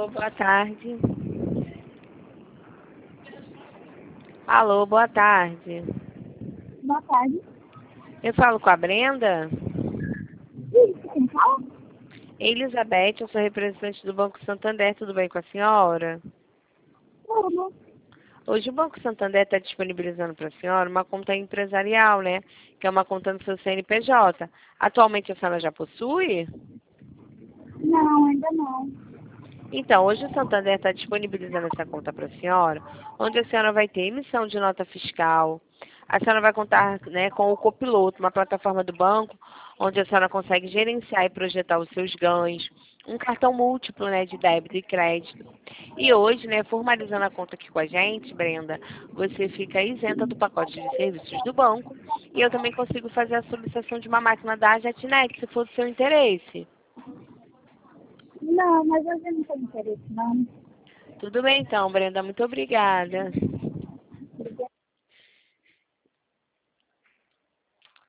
Alô, boa tarde. Alô, boa tarde. Boa tarde. Eu falo com a Brenda? Isso, quem fala? Elizabeth, eu sou representante do Banco Santander, tudo bem com a senhora? Tudo. Hoje o Banco Santander está disponibilizando para a senhora uma conta empresarial, né? Que é uma conta no seu CNPJ. Atualmente a senhora já possui? Não, ainda não. Então, hoje o Santander está disponibilizando essa conta para a senhora, onde a senhora vai ter emissão de nota fiscal. A senhora vai contar, né, com o Copiloto, uma plataforma do banco, onde a senhora consegue gerenciar e projetar os seus ganhos. Um cartão múltiplo, né, de débito e crédito. E hoje, né, formalizando a conta aqui com a gente, Brenda, você fica isenta do pacote de serviços do banco. E eu também consigo fazer a solicitação de uma máquina da JetNet, se for do seu interesse. Não, mas hoje eu não tenho interesse, não. Tudo bem então, Brenda. Muito obrigada.